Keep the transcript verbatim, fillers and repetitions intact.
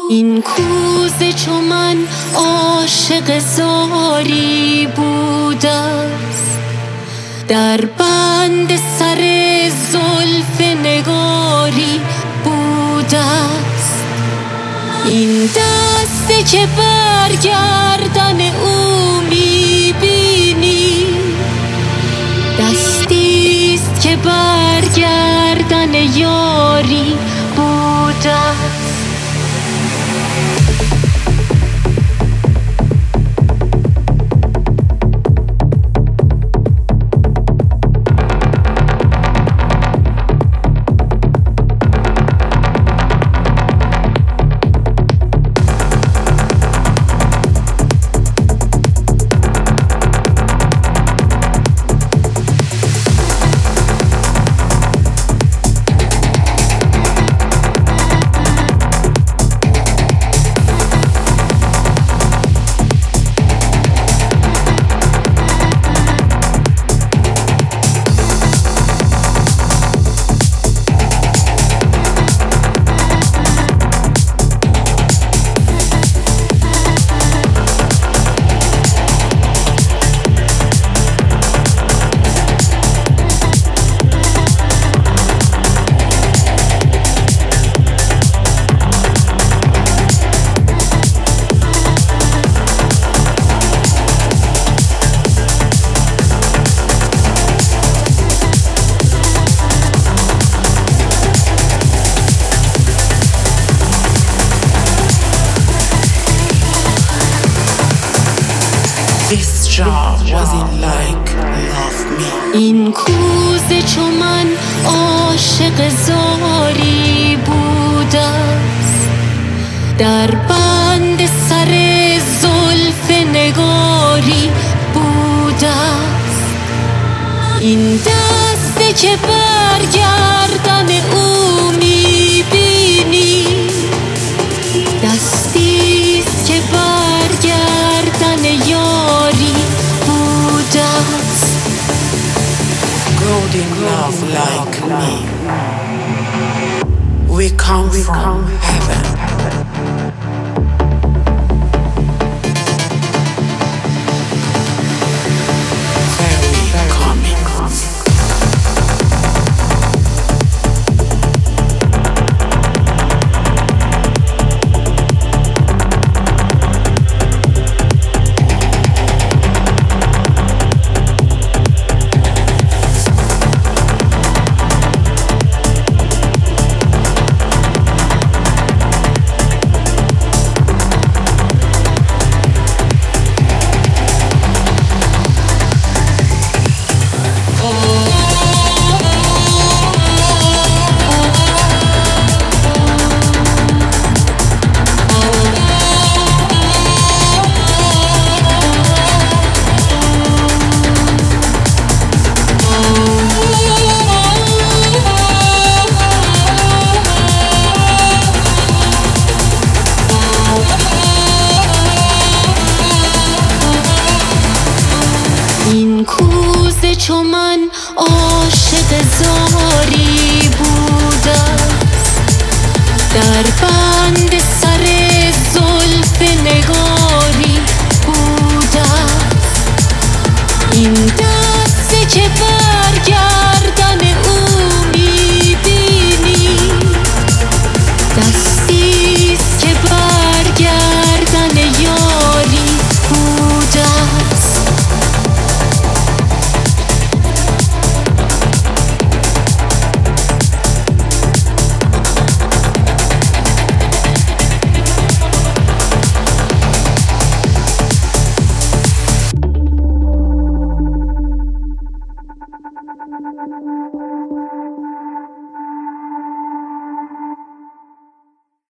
این کوزه چو من عاشق زاری بوده است، در بند سر زلف نگاری بوده است. این دسته که برگردن او میبینی، دستیست که برگردن یاری بوده است. This jar wasn't like love me. این کوزه چو من عاشق زاری بوده است، در بند سر زلف نگاری بوده است. این دسته که برگردن او میبینی، دستیست که برگردن یاری بوده است. God in love like me. We come from heaven. Very coming. این کوزه چو من عاشق زاری بوده است، در